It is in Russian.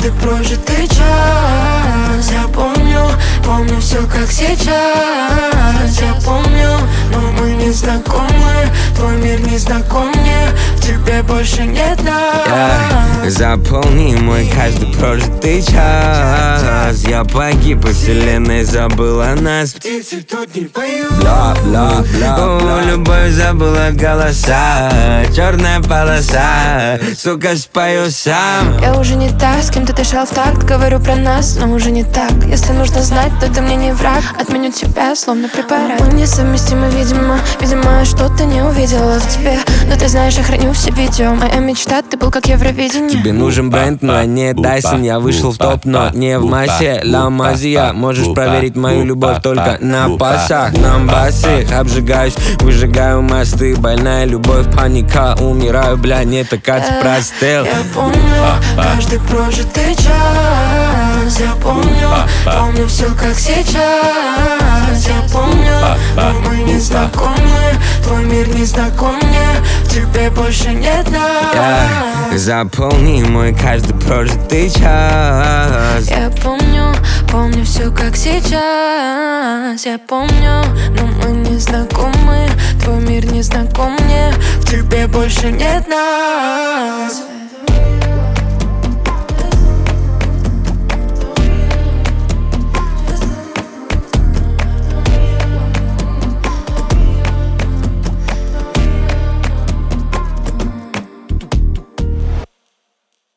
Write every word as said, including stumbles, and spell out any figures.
каждый прожитый час. Я помню, помню все как сейчас. Я помню, но мы не знакомы. Твой мир не знаком мне, в тебе больше нет нас. yeah. Заполни мой каждый прожитый час. Я погиб, и вселенная забыла нас. Птицы тут не поют. Бла, бла, бла, бла. Любовь забыла голоса. Черная полоса, сука, спою сам. Я уже не та, с кем ты дышал в такт. Говорю про нас, но уже не так. Если нужно знать, то ты мне не враг. Отменю тебя, словно препарат. Мы несовместимы, видимо. Видимо, что-то не увидела в тебе. Но ты знаешь, я храню все видео. Моя мечта, ты был как Евровидение. Тебе нужен бренд, но не Тайсон. Я вышел в топ, но не в массе. Ла Мазия, можешь проверить мою любовь только на пасах. На басах обжигаюсь, выжигаю мосты. Больная любовь, паника, умираю, бля, не так как простыл. Я помню каждый прожитый час. Я помню, помню все как сейчас. Я помню, но мы не знакомы. Твой мир не знаком мне, в тебе больше нет нас. yeah. Заполни мой каждый прожитый час. Я помню, помню все как сейчас. Я помню, но мы не знакомы. Твой мир не знаком мне, в тебе больше нет нас.